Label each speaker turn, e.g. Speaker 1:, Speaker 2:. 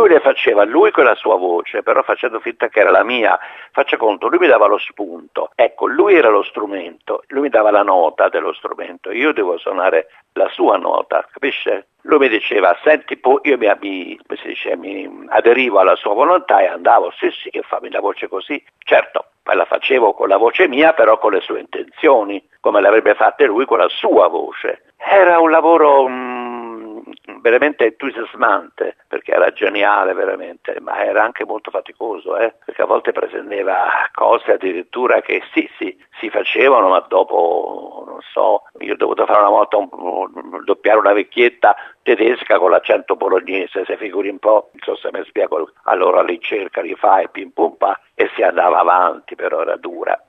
Speaker 1: lui le faceva, lui con la sua voce, però facendo finta che era la mia. Faccia conto, lui mi dava lo spunto, ecco, lui era lo strumento, lui mi dava la nota dello strumento, io devo suonare la sua nota, capisce? Lui mi diceva, senti, io mi aderivo alla sua volontà e andavo, sì, fammi la voce così, certo, poi la facevo con la voce mia, però con le sue intenzioni, come le avrebbe fatte lui con la sua voce. Era un lavoro veramente entusiasmante, perché era geniale veramente, ma era anche molto faticoso, perché a volte pretendeva cose addirittura che sì, si facevano, ma dopo, non so, io ho dovuto fare una volta doppiare una vecchietta tedesca con l'accento bolognese, se figuri un po', non so se mi spiego, allora lì cerca, rifai, pim pum pa, e si andava avanti, però era dura.